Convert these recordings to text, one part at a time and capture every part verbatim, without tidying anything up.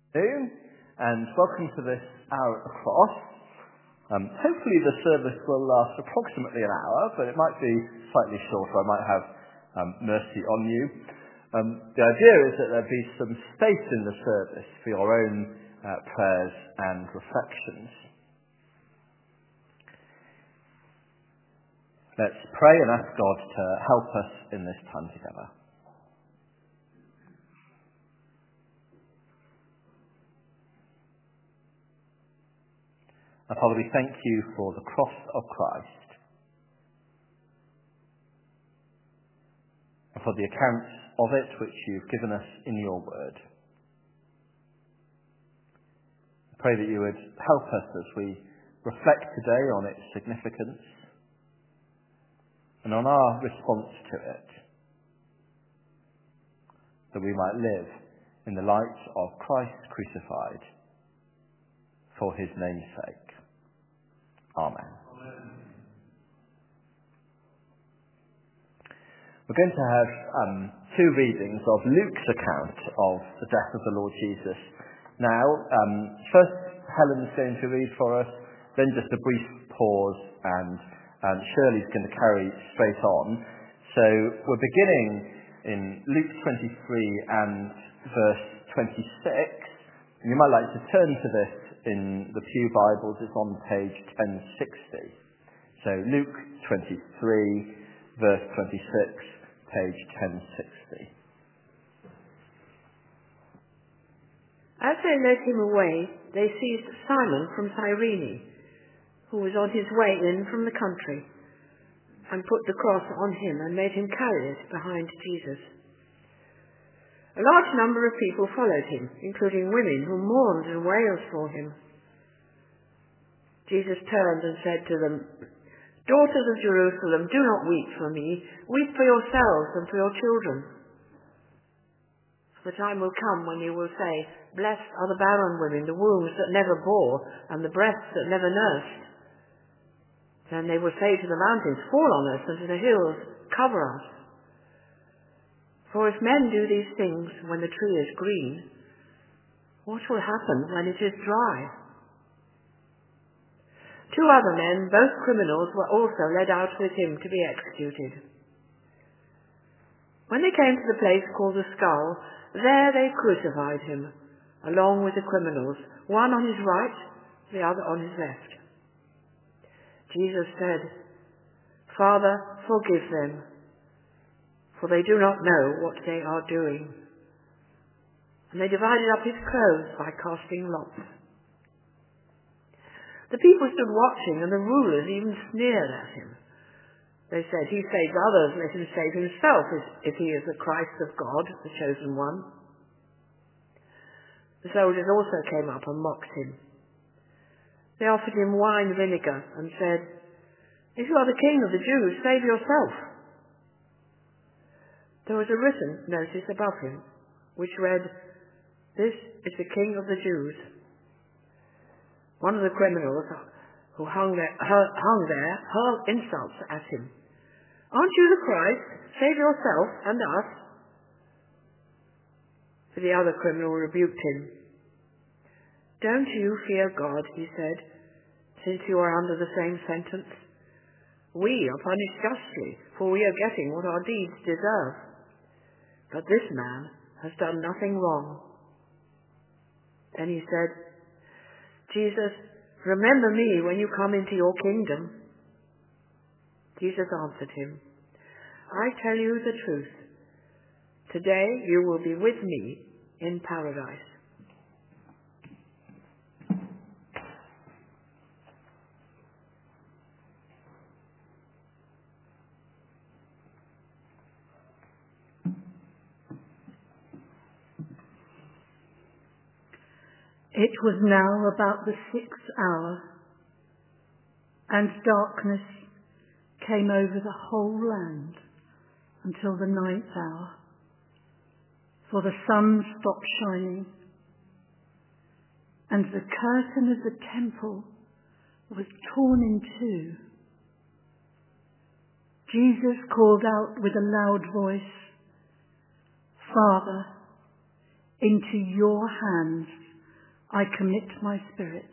And welcome to this hour at the cross. Um, hopefully the service will last approximately an hour, but it might be slightly shorter. I might have um, mercy on you. Um, the idea is that there be some space in the service for your own uh, prayers and reflections. Let's pray and ask God to help us in this time together. And Father, we thank you for the cross of Christ and for the accounts of it which you've given us in your word. I pray that you would help us as we reflect today on its significance and on our response to it, that we might live in the light of Christ crucified for his name's sake. Amen. Amen. We're going to have um, two readings of Luke's account of the death of the Lord Jesus. Now, um, first Helen's going to read for us, then just a brief pause, and um, Shirley's going to carry straight on. So we're beginning in Luke twenty-three and verse twenty-six. And you might like to turn to this in the Pew Bibles. It's on page ten sixty. So Luke twenty-three, verse twenty-six, page ten sixty. As they led him away, they seized Simon from Cyrene, who was on his way in from the country, and put the cross on him and made him carry it behind Jesus. A large number of people followed him, including women who mourned and wailed for him. Jesus turned and said to them, "Daughters of Jerusalem, do not weep for me. Weep for yourselves and for your children. The time will come when you will say, 'Blessed are the barren women, the wombs that never bore, and the breasts that never nursed.' Then they will say to the mountains, 'Fall on us,' and to the hills, 'Cover us.' For if men do these things when the tree is green, what will happen when it is dry?" Two other men, both criminals, were also led out with him to be executed. When they came to the place called the Skull, there they crucified him, along with the criminals, one on his right, the other on his left. Jesus said, "Father, forgive them, for they do not know what they are doing." And they divided up his clothes by casting lots. The people stood watching, and the rulers even sneered at him. They said, "He saves others, let him save himself, if he is the Christ of God, the chosen one." The soldiers also came up and mocked him. They offered him wine vinegar and said, "If you are the king of the Jews, save yourself." There was a written notice above him, which read, "This is the King of the Jews." One of the criminals who hung there, hung there hurled insults at him. "Aren't you the Christ? Save yourself and us." But the other criminal rebuked him. "Don't you fear God," he said, "since you are under the same sentence? We are punished justly, for we are getting what our deeds deserve. But this man has done nothing wrong." Then he said, "Jesus, remember me when you come into your kingdom." Jesus answered him, "I tell you the truth. Today you will be with me in paradise." It was now about the sixth hour, and darkness came over the whole land until the ninth hour, for the sun stopped shining, and the curtain of the temple was torn in two. Jesus called out with a loud voice, "Father, into your hands I commit my spirit."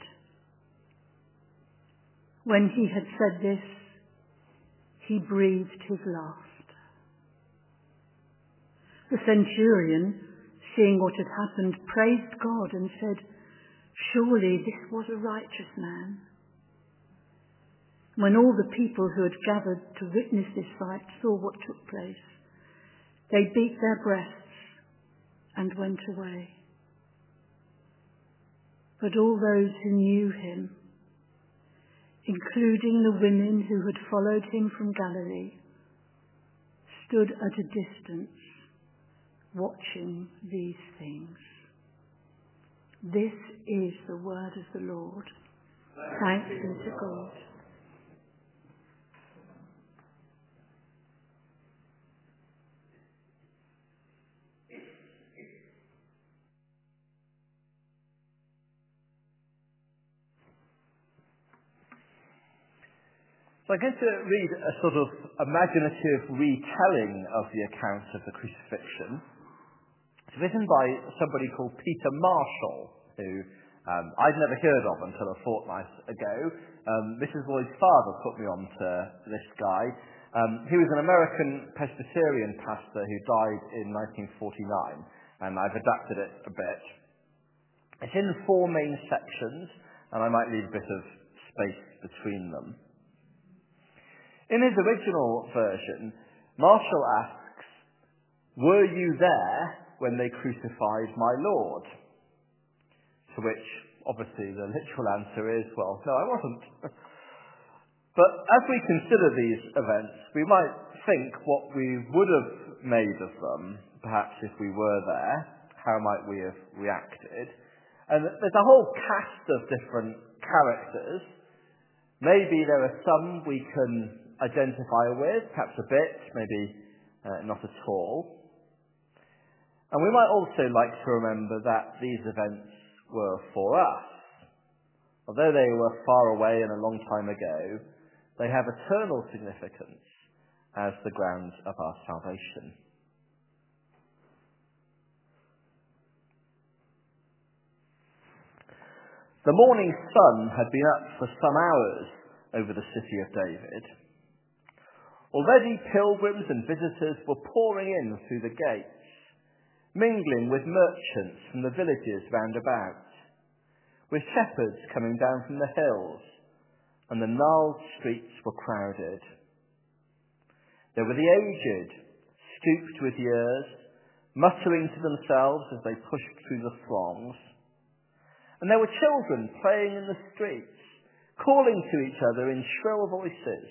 When he had said this, he breathed his last. The centurion, seeing what had happened, praised God and said, "Surely this was a righteous man." When all the people who had gathered to witness this sight saw what took place, they beat their breasts and went away. But all those who knew him, including the women who had followed him from Galilee, stood at a distance watching these things. This is the word of the Lord. Thanks be to God. So I'm going to read a sort of imaginative retelling of the account of the crucifixion. It's written by somebody called Peter Marshall, who um, I'd never heard of until a fortnight ago. Um, Missus Lloyd's father put me on to this guy. Um, he was an American Presbyterian pastor who died in nineteen forty-nine, and I've adapted it a bit. It's in four main sections, and I might leave a bit of space between them. In his original version, Marshall asks, "Were you there when they crucified my Lord?" To which, obviously, the literal answer is, well, no, I wasn't. But as we consider these events, we might think what we would have made of them, perhaps if we were there, how might we have reacted? And there's a whole cast of different characters. Maybe there are some we can identify with, perhaps a bit, maybe uh, not at all. And we might also like to remember that these events were for us. Although they were far away and a long time ago, they have eternal significance as the grounds of our salvation. The morning sun had been up for some hours over the city of David. Already pilgrims and visitors were pouring in through the gates, mingling with merchants from the villages round about, with shepherds coming down from the hills, and the gnarled streets were crowded. There were the aged, stooped with years, muttering to themselves as they pushed through the throngs. And there were children playing in the streets, calling to each other in shrill voices.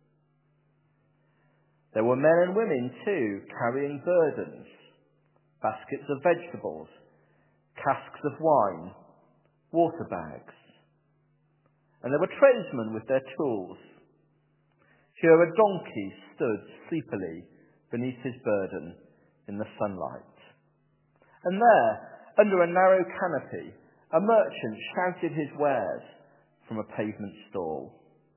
There were men and women too, carrying burdens, baskets of vegetables, casks of wine, water bags. And there were tradesmen with their tools. Here a donkey stood sleepily beneath his burden in the sunlight. And there, under a narrow canopy, a merchant shouted his wares from a pavement stall.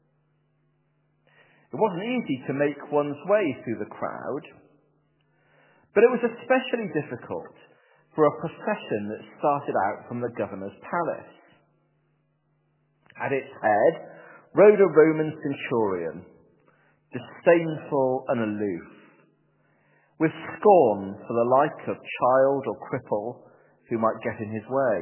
It wasn't easy to make one's way through the crowd, but it was especially difficult for a procession that started out from the governor's palace. At its head rode a Roman centurion, disdainful and aloof, with scorn for the like of child or cripple who might get in his way.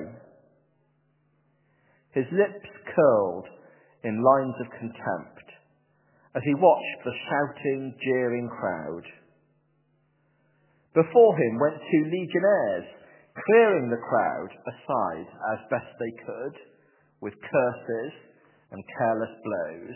His lips curled in lines of contempt as he watched the shouting, jeering crowd. Before him went two legionnaires, clearing the crowd aside as best they could, with curses and careless blows.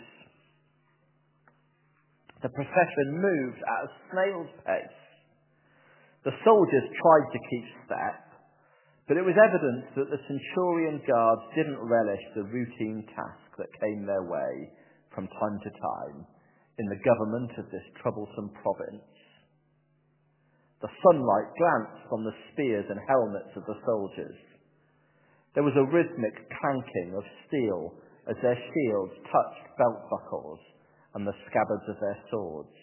The procession moved at a snail's pace. The soldiers tried to keep step, but it was evident that the centurion guards didn't relish the routine task that came their way from time to time in the government of this troublesome province. The sunlight glanced on the spears and helmets of the soldiers. There was a rhythmic clanking of steel as their shields touched belt buckles and the scabbards of their swords.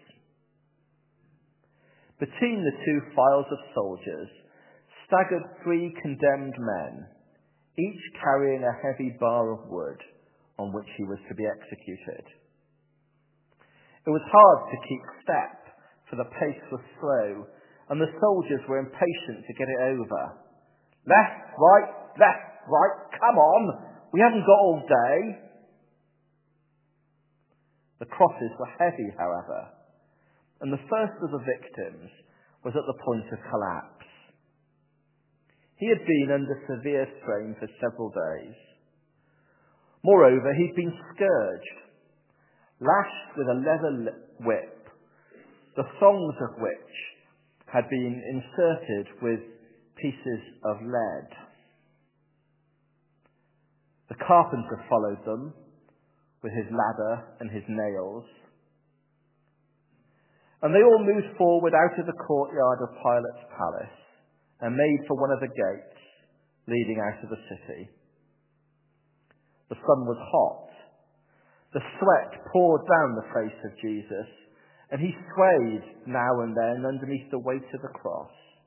Between the two files of soldiers staggered three condemned men, each carrying a heavy bar of wood on which he was to be executed. It was hard to keep step, for the pace was slow, and the soldiers were impatient to get it over. Left, right, left, right, come on! We haven't got all day. The crosses were heavy, however, and the first of the victims was at the point of collapse. He had been under severe strain for several days. Moreover, he'd been scourged, lashed with a leather whip, the thongs of which had been inserted with pieces of lead. The carpenter followed them with his ladder and his nails, and they all moved forward out of the courtyard of Pilate's palace and made for one of the gates leading out of the city. The sun was hot. The sweat poured down the face of Jesus, and he swayed now and then underneath the weight of the cross.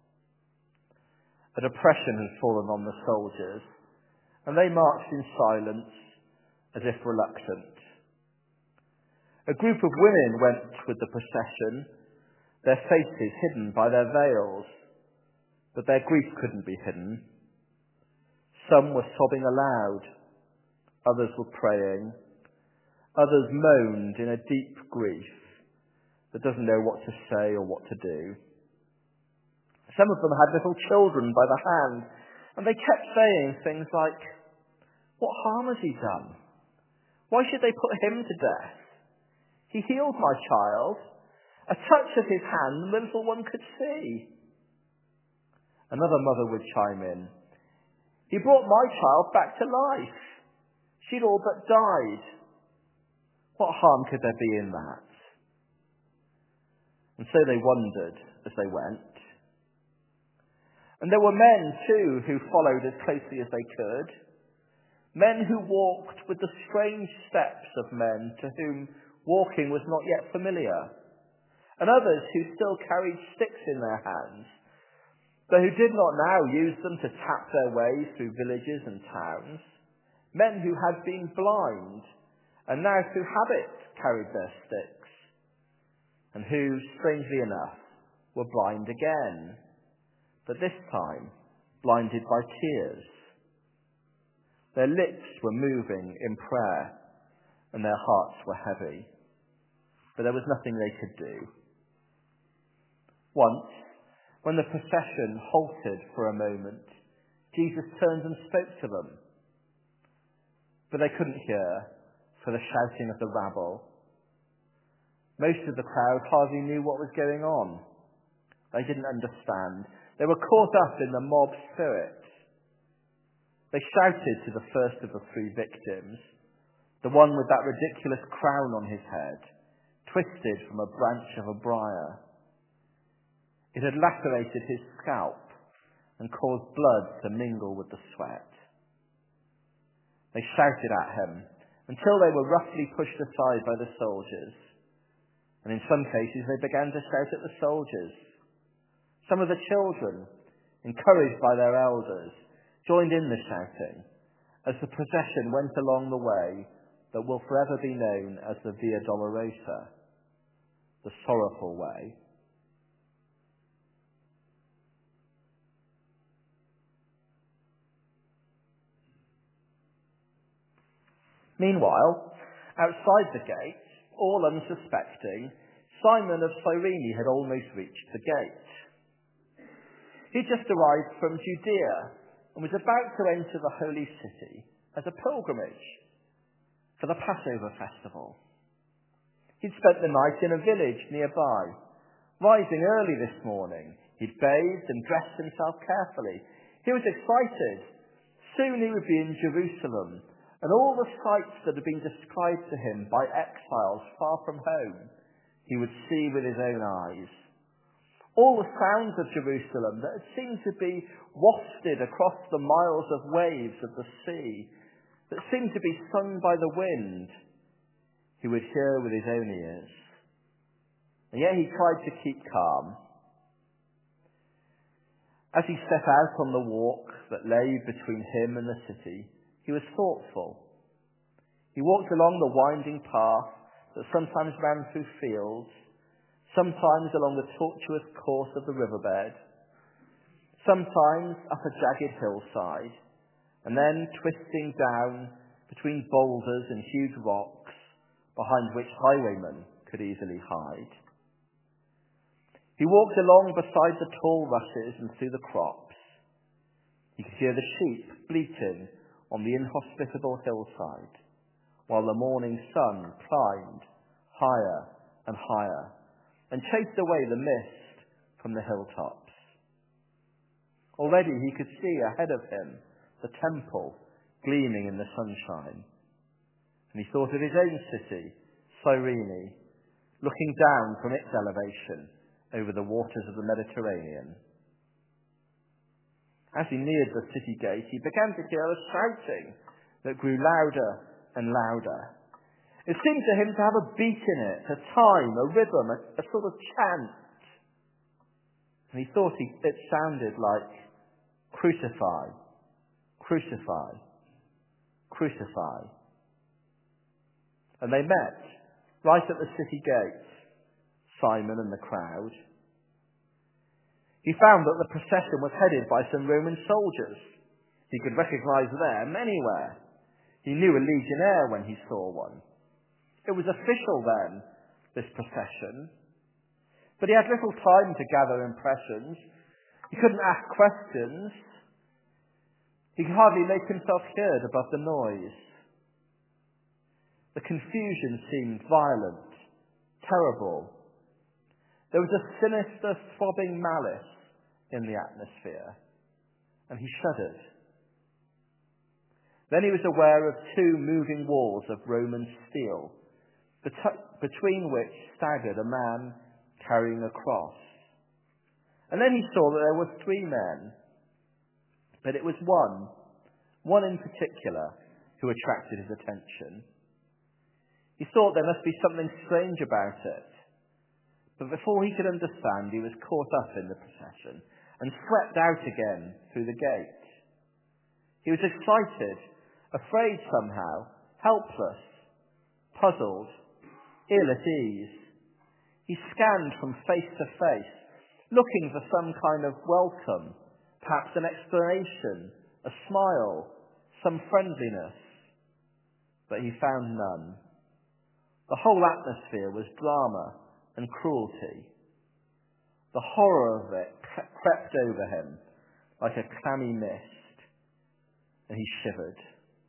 A depression had fallen on the soldiers, and they marched in silence, as if reluctant. A group of women went with the procession, their faces hidden by their veils, but their grief couldn't be hidden. Some were sobbing aloud, others were praying, others moaned in a deep grief that doesn't know what to say or what to do. Some of them had little children by the hand, and they kept saying things like, "What harm has he done? Why should they put him to death? He healed my child. A touch of his hand and the little one could see." Another mother would chime in, "He brought my child back to life. She'd all but died. What harm could there be in that?" And so they wondered as they went. And there were men, too, who followed as closely as they could. Men who walked with the strange steps of men to whom walking was not yet familiar. And others who still carried sticks in their hands, but who did not now use them to tap their way through villages and towns. Men who had been blind, and now through habit carried their sticks, and who, strangely enough, were blind again, but this time blinded by tears. Their lips were moving in prayer, and their hearts were heavy, but there was nothing they could do. Once, when the procession halted for a moment, Jesus turned and spoke to them, but they couldn't hear for the shouting of the rabble. Most of the crowd hardly knew what was going on. They didn't understand. They were caught up in the mob spirit. They shouted to the first of the three victims, the one with that ridiculous crown on his head, twisted from a branch of a briar. It had lacerated his scalp and caused blood to mingle with the sweat. They shouted at him until they were roughly pushed aside by the soldiers. And in some cases they began to shout at the soldiers. Some of the children, encouraged by their elders, joined in the shouting as the procession went along the way that will forever be known as the Via Dolorosa, the sorrowful way. Meanwhile, outside the gate, all unsuspecting, Simon of Cyrene had almost reached the gate. He'd just arrived from Judea and was about to enter the holy city as a pilgrimage for the Passover festival. He'd spent the night in a village nearby. Rising early this morning, he'd bathed and dressed himself carefully. He was excited. Soon he would be in Jerusalem, and all the sights that had been described to him by exiles far from home, he would see with his own eyes. All the sounds of Jerusalem that had seemed to be wafted across the miles of waves of the sea, that seemed to be sung by the wind, he would hear with his own ears. And yet he tried to keep calm. As he set out on the walk that lay between him and the city, he was thoughtful. He walked along the winding path that sometimes ran through fields, sometimes along the tortuous course of the riverbed, sometimes up a jagged hillside, and then twisting down between boulders and huge rocks behind which highwaymen could easily hide. He walked along beside the tall rushes and through the crops. He could hear the sheep bleating on the inhospitable hillside, while the morning sun climbed higher and higher and chased away the mist from the hilltops. Already he could see ahead of him the temple gleaming in the sunshine, and he thought of his own city, Cyrene, looking down from its elevation over the waters of the Mediterranean. As he neared the city gate, he began to hear a shouting that grew louder and louder. It seemed to him to have a beat in it, a time, a rhythm, a, a sort of chant. And he thought he, it sounded like, crucify, crucify, crucify. And they met right at the city gate, Simon and the crowd. He found that the procession was headed by some Roman soldiers. He could recognize them anywhere. He knew a legionnaire when he saw one. It was official then, this procession. But he had little time to gather impressions. He couldn't ask questions. He could hardly make himself heard above the noise. The confusion seemed violent, terrible. There was a sinister, throbbing malice in the atmosphere, and he shuddered. Then he was aware of two moving walls of Roman steel, between which staggered a man carrying a cross. And then he saw that there were three men, but it was one, one in particular, who attracted his attention. He thought there must be something strange about it. But before he could understand, he was caught up in the procession and swept out again through the gate. He was excited, afraid somehow, helpless, puzzled, ill at ease. He scanned from face to face, looking for some kind of welcome, perhaps an explanation, a smile, some friendliness. But he found none. The whole atmosphere was drama and cruelty. The horror of it crept over him like a clammy mist, and he shivered.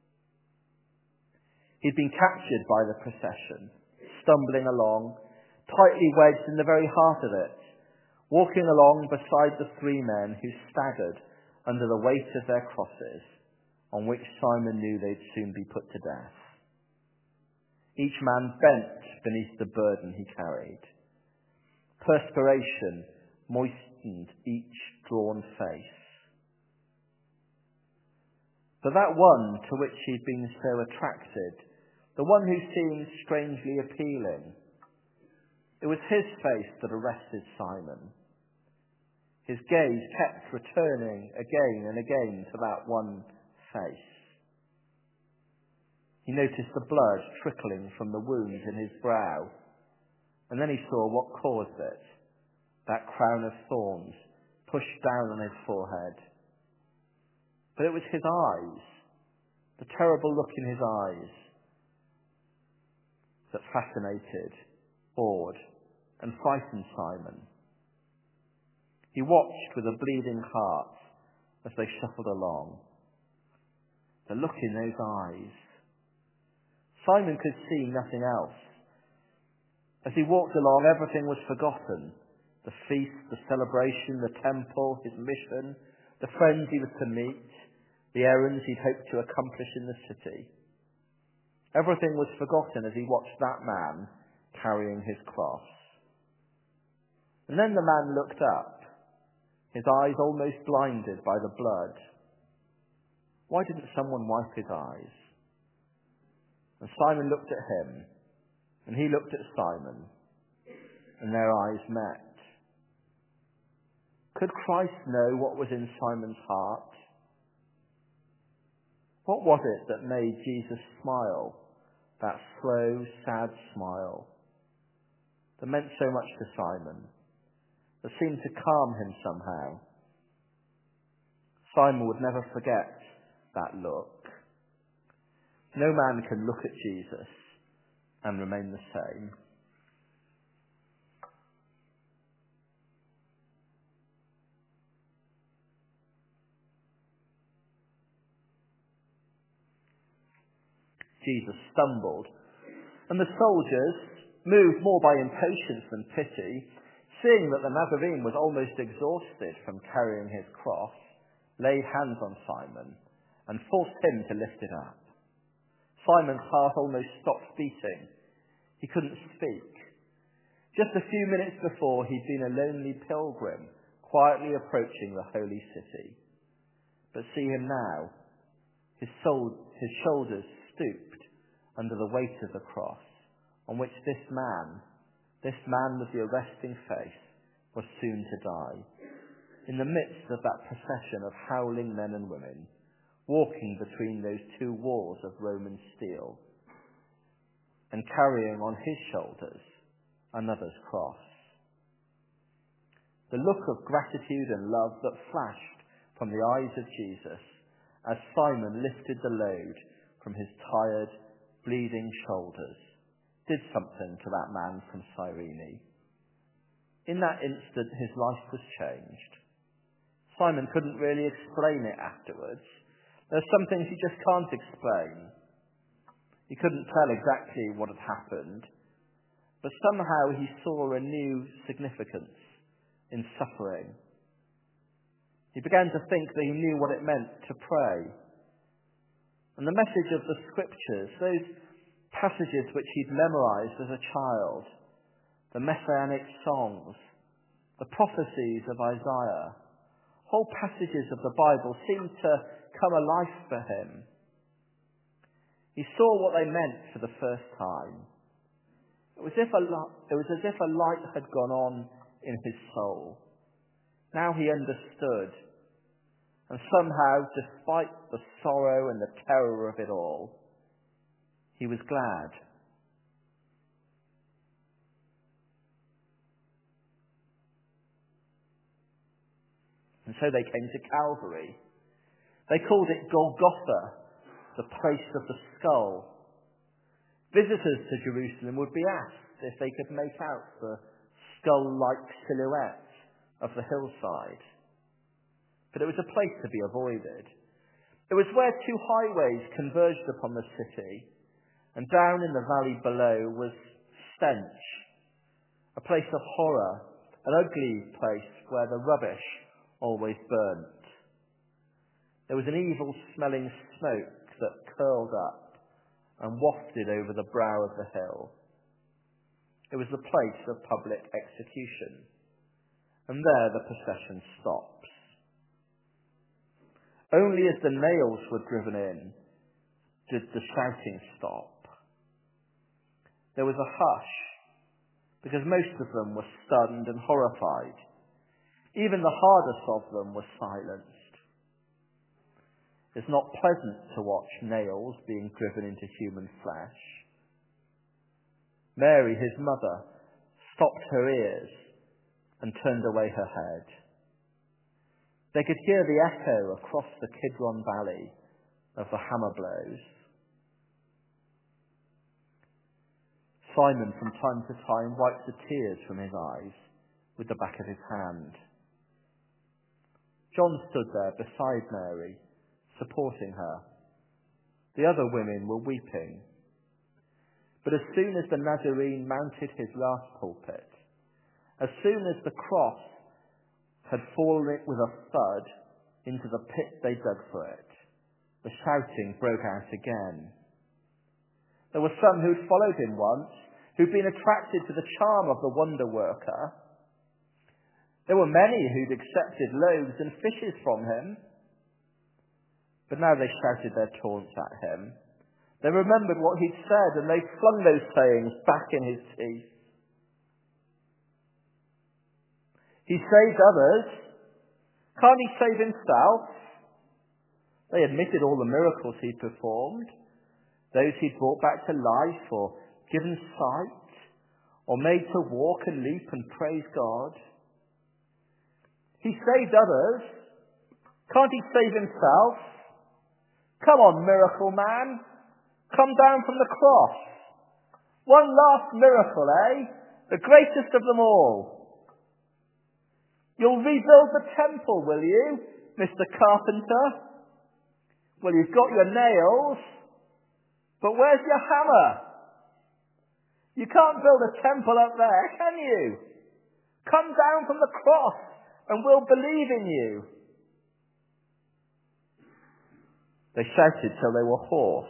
He'd been captured by the procession, stumbling along, tightly wedged in the very heart of it, walking along beside the three men who staggered under the weight of their crosses, on which Simon knew they'd soon be put to death. Each man bent beneath the burden he carried. Perspiration moistened each drawn face. But that one to which he'd been so attracted, the one who seemed strangely appealing, it was his face that arrested Simon. His gaze kept returning again and again to that one face. He noticed the blood trickling from the wound in his brow, and then he saw what caused it, that crown of thorns pushed down on his forehead. But it was his eyes, the terrible look in his eyes, that fascinated, awed, and frightened Simon. He watched with a bleeding heart as they shuffled along. The look in those eyes. Simon could see nothing else. As he walked along, everything was forgotten. The feast, the celebration, the temple, his mission, the friends he was to meet, the errands he'd hoped to accomplish in the city. Everything was forgotten as he watched that man carrying his cross. And then the man looked up, his eyes almost blinded by the blood. Why didn't someone wipe his eyes? And Simon looked at him, and he looked at Simon, and their eyes met. Could Christ know what was in Simon's heart? What was it that made Jesus smile, that slow, sad smile that meant so much to Simon, that seemed to calm him somehow? Simon would never forget that look. No man can look at Jesus and remain the same. Jesus stumbled, and the soldiers, moved more by impatience than pity, seeing that the Nazarene was almost exhausted from carrying his cross, laid hands on Simon and forced him to lift it up. Simon's heart almost stopped beating. He couldn't speak. Just a few minutes before, he'd been a lonely pilgrim, quietly approaching the holy city. But see him now. His, soul, his shoulders stooped under the weight of the cross, on which this man, this man with the arresting face, was soon to die. In the midst of that procession of howling men and women, walking between those two walls of Roman steel, and carrying on his shoulders another's cross. The look of gratitude and love that flashed from the eyes of Jesus as Simon lifted the load from his tired, bleeding shoulders did something to that man from Cyrene. In that instant, his life was changed. Simon couldn't really explain it afterwards. There are some things he just can't explain. He couldn't tell exactly what had happened, but somehow he saw a new significance in suffering. He began to think that he knew what it meant to pray. And the message of the scriptures, those passages which he'd memorized as a child, the messianic songs, the prophecies of Isaiah, whole passages of the Bible seemed to come alive for him. He saw what they meant for the first time. It was, if a li- it was as if a light had gone on in his soul. Now he understood. And somehow, despite the sorrow and the terror of it all, he was glad. And so they came to Calvary. They called it Golgotha, the place of the skull. Visitors to Jerusalem would be asked if they could make out the skull-like silhouette of the hillside. But it was a place to be avoided. It was where two highways converged upon the city, and down in the valley below was stench, a place of horror, an ugly place where the rubbish always burnt. There was an evil-smelling smoke that curled up and wafted over the brow of the hill. It was the place of public execution, and there the procession stops. Only as the nails were driven in did the shouting stop. There was a hush, because most of them were stunned and horrified. Even the hardest of them were silenced. It's not pleasant to watch nails being driven into human flesh. Mary, his mother, stopped her ears and turned away her head. They could hear the echo across the Kidron Valley of the hammer blows. Simon, from time to time, wiped the tears from his eyes with the back of his hand. John stood there beside Mary, supporting her. The other women were weeping. But as soon as the Nazarene mounted his last pulpit, as soon as the cross had fallen with a thud into the pit they dug for it, the shouting broke out again. There were some who'd followed him once, who'd been attracted to the charm of the wonder worker. There were many who'd accepted loaves and fishes from him. But now they shouted their taunts at him. They remembered what he'd said, and they flung those sayings back in his teeth. He saved others, Can't he save himself? They admitted all the miracles he'd performed, those he'd brought back to life or given sight or made to walk and leap and praise God. He saved others. Can't he save himself? Come on, miracle man. Come down from the cross. One last miracle, eh? The greatest of them all. You'll rebuild the temple, will you, Mister Carpenter? Well, you've got your nails, but where's your hammer? You can't build a temple up there, can you? Come down from the cross and we'll believe in you. They shouted till they were hoarse.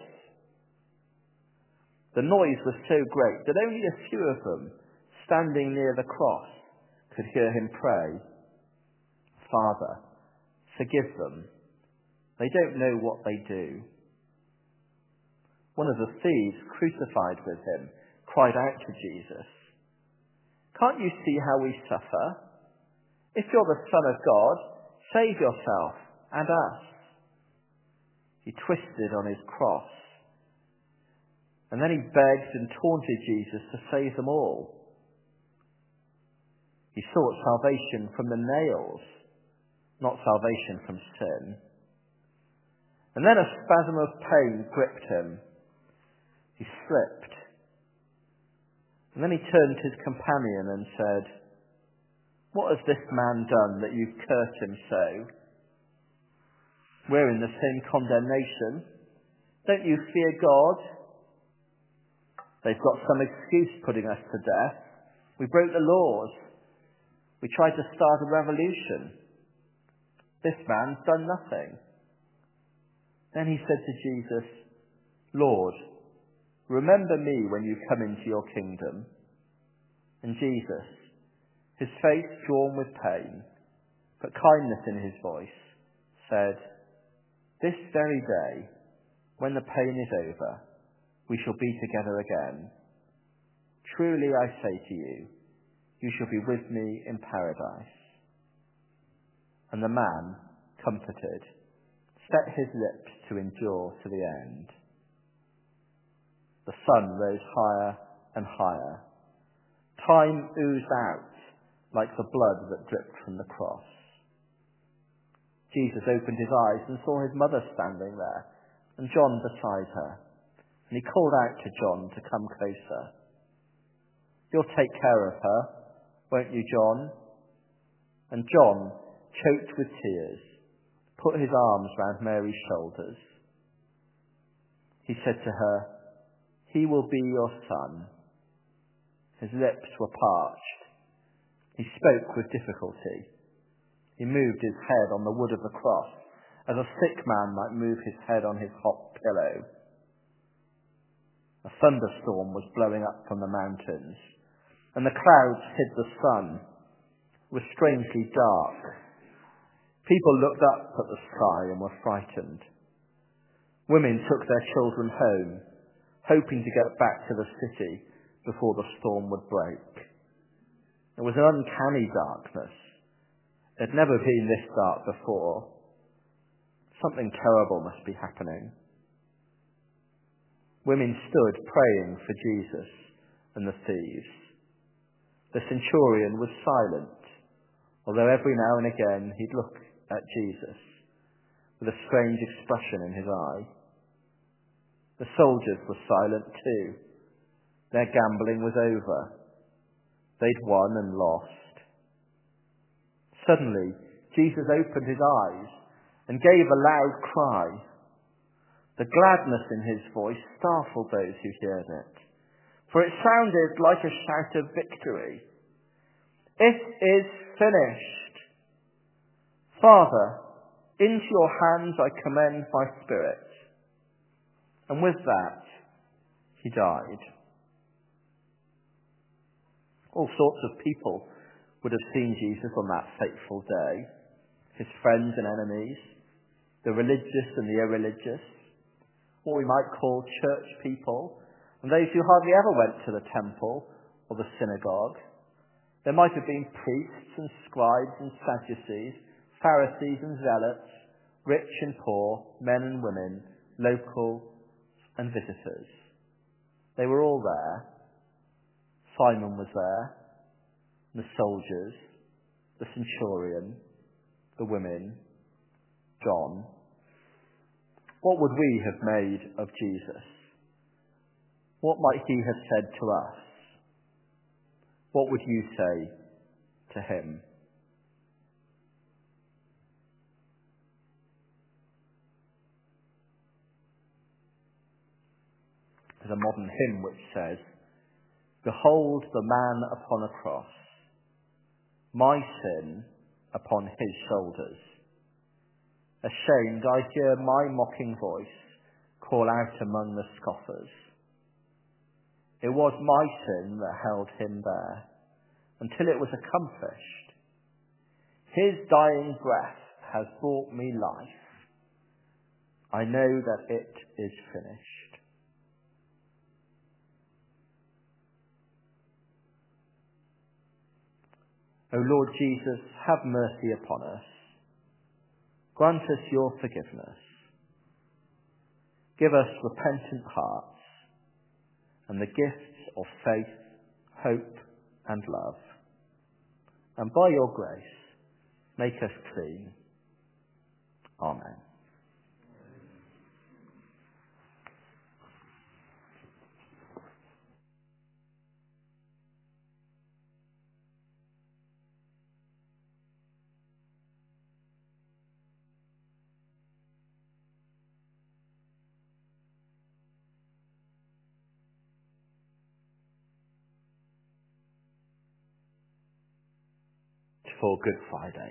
The noise was so great that only a few of them, standing near the cross, could hear him pray, Father, forgive them. They don't know what they do. One of the thieves crucified with him cried out to Jesus, Can't you see how we suffer? If you're the Son of God, save yourself and us. He twisted on his cross, and then he begged and taunted Jesus to save them all. He sought salvation from the nails, not salvation from sin. And then a spasm of pain gripped him. He slipped. And then he turned to his companion and said, What has this man done that you've cursed him so? We're in the same condemnation. Don't you fear God? They've got some excuse putting us to death. We broke the laws. We tried to start a revolution. This man's done nothing. Then he said to Jesus, Lord, remember me when you come into your kingdom. And Jesus, his face drawn with pain, but kindness in his voice, said, This very day, when the pain is over, we shall be together again. Truly I say to you, you shall be with me in paradise. And the man, comforted, set his lips to endure to the end. The sun rose higher and higher. Time oozed out like the blood that dripped from the cross. Jesus opened his eyes and saw his mother standing there, and John beside her. And he called out to John to come closer. You'll take care of her, won't you, John? And John, choked with tears, put his arms round Mary's shoulders. He said to her, He will be your son. His lips were parched. He spoke with difficulty. He moved his head on the wood of the cross, as a sick man might move his head on his hot pillow. A thunderstorm was blowing up from the mountains, and the clouds hid the sun. It was strangely dark. People looked up at the sky and were frightened. Women took their children home, hoping to get back to the city before the storm would break. It was an uncanny darkness. It had never been this dark before. Something terrible must be happening. Women stood praying for Jesus and the thieves. The centurion was silent, although every now and again he'd look at Jesus with a strange expression in his eye. The soldiers were silent too. Their gambling was over. They'd won and lost. Suddenly, Jesus opened his eyes and gave a loud cry. The gladness in his voice startled those who heard it, for it sounded like a shout of victory. It is finished. Father, into your hands I commend my spirit. And with that, he died. All sorts of people would have seen Jesus on that fateful day. His friends and enemies, the religious and the irreligious, what we might call church people, and those who hardly ever went to the temple or the synagogue. There might have been priests and scribes and Sadducees, Pharisees and zealots, rich and poor, men and women, local and visitors. They were all there. Simon was there, the soldiers, the centurion, the women, John. What would we have made of Jesus? What might he have said to us? What would you say to him? There's a modern hymn which says, "Behold the man upon a cross, my sin upon his shoulders. Ashamed, I hear my mocking voice call out among the scoffers. It was my sin that held him there until it was accomplished. His dying breath has brought me life. I know that it is finished." O Lord Jesus, have mercy upon us. Grant us your forgiveness. Give us repentant hearts and the gifts of faith, hope and love. And by your grace, make us clean. Amen. For Good Friday.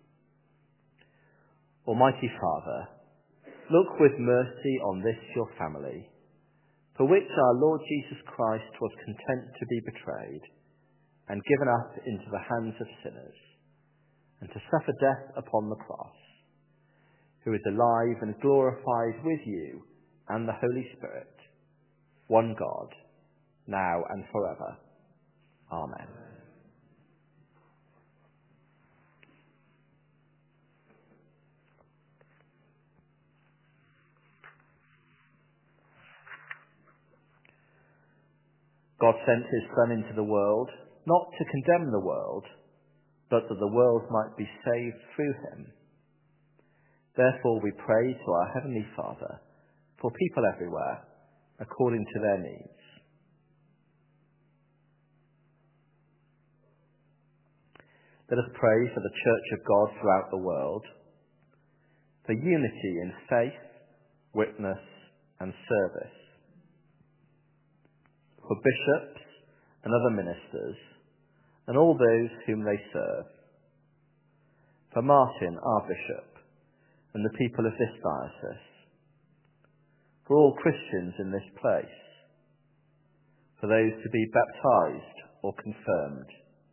Almighty Father, look with mercy on this your family, for which our Lord Jesus Christ was content to be betrayed and given up into the hands of sinners, and to suffer death upon the cross, who is alive and glorified with you and the Holy Spirit, one God, now and forever. Amen. God sent his Son into the world, not to condemn the world, but that the world might be saved through him. Therefore we pray to our Heavenly Father for people everywhere, according to their needs. Let us pray for the Church of God throughout the world, for unity in faith, witness and service, for bishops and other ministers, and all those whom they serve, for Martin, our bishop, and the people of this diocese, for all Christians in this place, for those to be baptized or confirmed,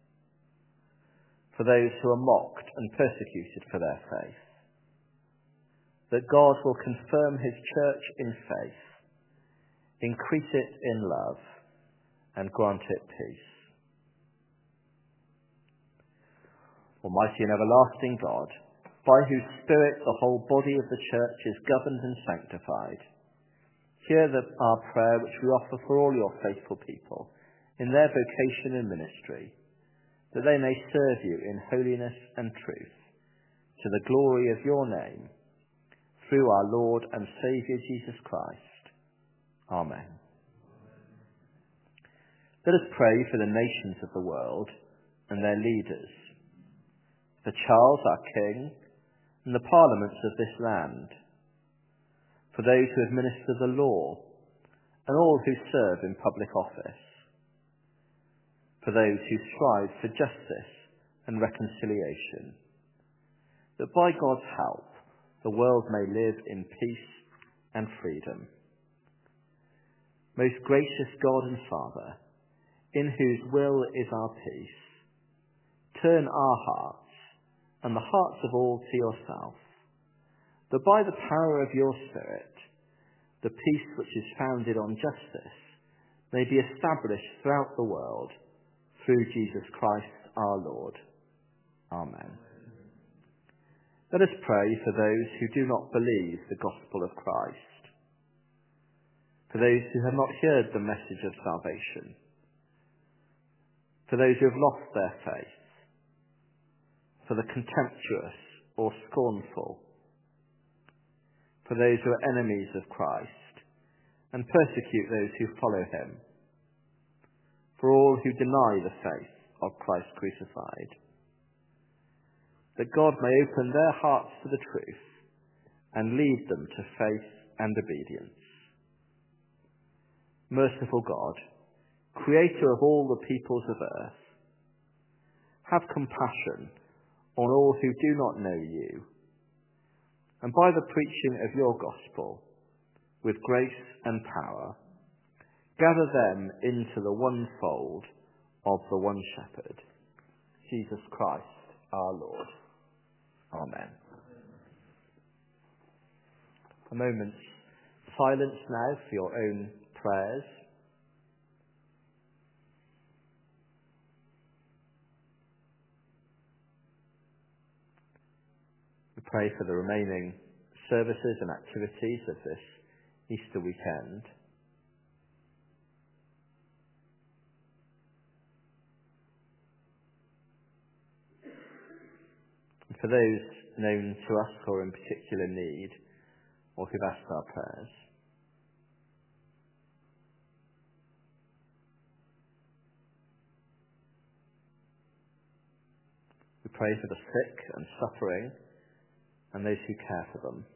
for those who are mocked and persecuted for their faith, that God will confirm his church in faith, increase it in love, and grant it peace. Almighty and everlasting God, by whose Spirit the whole body of the Church is governed and sanctified, hear the, our prayer which we offer for all your faithful people in their vocation and ministry, that they may serve you in holiness and truth, to the glory of your name, through our Lord and Saviour Jesus Christ. Amen. Let us pray for the nations of the world and their leaders, for Charles our King and the parliaments of this land, for those who administer the law and all who serve in public office, for those who strive for justice and reconciliation, that by God's help the world may live in peace and freedom. Most gracious God and Father, in whose will is our peace, turn our hearts and the hearts of all to yourself, that by the power of your Spirit, the peace which is founded on justice may be established throughout the world, through Jesus Christ our Lord. Amen. Let us pray for those who do not believe the gospel of Christ, for those who have not heard the message of salvation, for those who have lost their faith, for the contemptuous or scornful, for those who are enemies of Christ and persecute those who follow him, for all who deny the faith of Christ crucified, that God may open their hearts to the truth and lead them to faith and obedience. Merciful God, creator of all the peoples of earth, have compassion on all who do not know you, and by the preaching of your gospel, with grace and power, gather them into the one fold of the one shepherd, Jesus Christ our Lord. Amen. A moment's silence now for your own prayers. We pray for the remaining services and activities of this Easter weekend. And for those known to us or in particular need, or who've asked our prayers. We pray for the sick and suffering and those who care for them,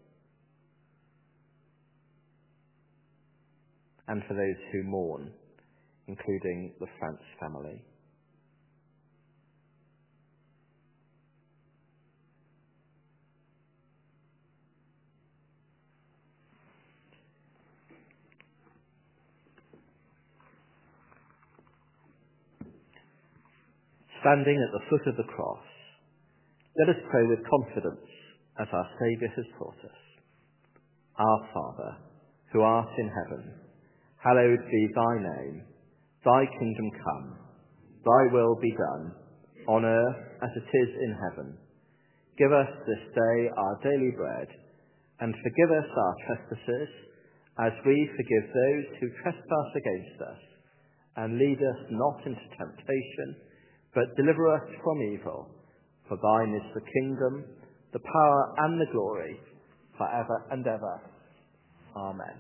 and for those who mourn, including the France family. Standing at the foot of the cross, let us pray with confidence as our Saviour has taught us. Our Father, who art in heaven, hallowed be thy name. Thy kingdom come, thy will be done, on earth as it is in heaven. Give us this day our daily bread, and forgive us our trespasses, as we forgive those who trespass against us. And lead us not into temptation, but deliver us from evil. For thine is the kingdom, the power and the glory, forever and ever. Amen.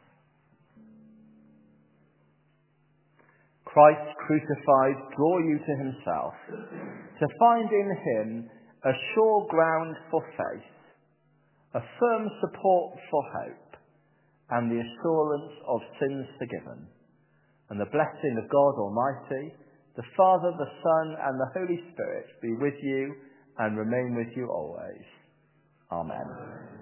Christ crucified draw you to himself, to find in him a sure ground for faith, a firm support for hope, and the assurance of sins forgiven. And the blessing of God Almighty, the Father, the Son, and the Holy Spirit be with you and remain with you always. Amen.